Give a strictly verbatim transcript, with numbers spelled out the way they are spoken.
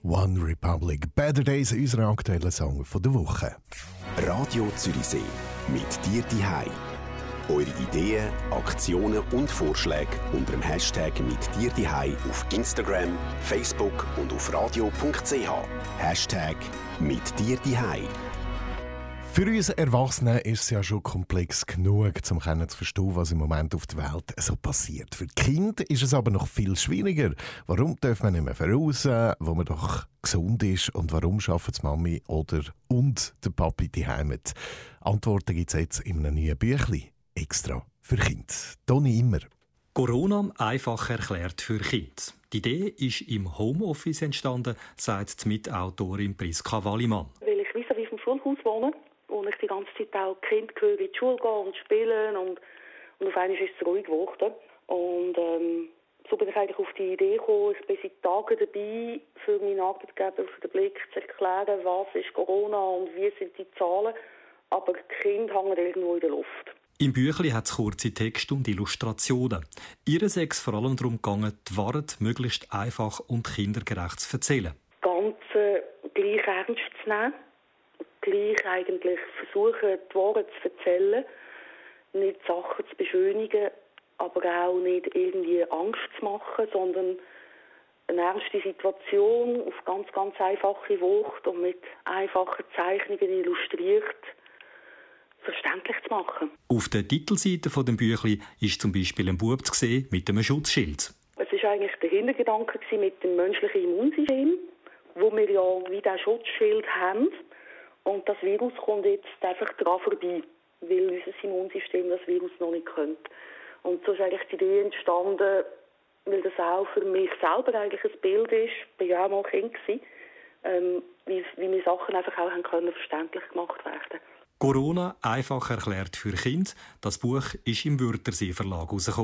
One Republic. Better Days, unser aktueller Song von der Woche. Radio Zürichsee. Mit dir diehei. Eure Ideen, Aktionen und Vorschläge unter dem Hashtag mit dir diehei auf Instagram, Facebook und auf radio punkt c h. Hashtag mit dir diehei. Für uns Erwachsene ist es ja schon komplex genug, um zu verstehen, was im Moment auf der Welt so passiert. Für die Kinder ist es aber noch viel schwieriger. Warum darf man nicht mehr voraus, wo man doch gesund ist, und warum schaffen die Mami oder und der Papi die Heimat? Antworten gibt es jetzt in einem neuen Büchlein, extra für Kinder. Toni Immer. Corona einfach erklärt für Kinder. Die Idee ist im Homeoffice entstanden, sagt die Mitautorin Priska Wallimann. Weil ich vis-à-vis vom Schulhaus wohne und ich die ganze Zeit auch die Kinder höre, in die Schule gehen und spielen, und, und auf einmal ist es ruhig geworden. Und ähm, so bin ich eigentlich auf die Idee gekommen. Ich bin seit Tagen dabei, für meinen Arbeitgeber auf den Blick zu erklären, was ist Corona und wie sind die Zahlen. Aber die Kinder hängen irgendwo in der Luft. Im Büchlein hat es kurze Texte und Illustrationen. Ihr sei es vor allem darum gegangen, die Wahrheit möglichst einfach und kindergerecht zu erzählen. Das Ganze gleich ernst zu nehmen, gleich eigentlich versuchen, die Wahrheit zu erzählen, nicht Sachen zu beschönigen, aber auch nicht irgendwie Angst zu machen, sondern eine ernste Situation auf ganz, ganz einfache Worte und mit einfachen Zeichnungen illustriert verständlich zu machen. Auf der Titelseite des Büchlein ist zum Beispiel ein Bub zu sehen mit einem Schutzschild. Es war eigentlich der Hintergedanke mit dem menschlichen Immunsystem, wo wir ja wie ein Schutzschild haben. Und das Virus kommt jetzt einfach daran vorbei, weil unser Immunsystem das Virus noch nicht kennt. Und so ist eigentlich die Idee entstanden, weil das auch für mich selber eigentlich ein Bild ist, ich war ja auch mal Kind, ähm, wie, wie mir Sachen einfach auch haben können, verständlich gemacht werden. Corona einfach erklärt für Kinder. Das Buch ist im Wörthersee Verlag herausgekommen.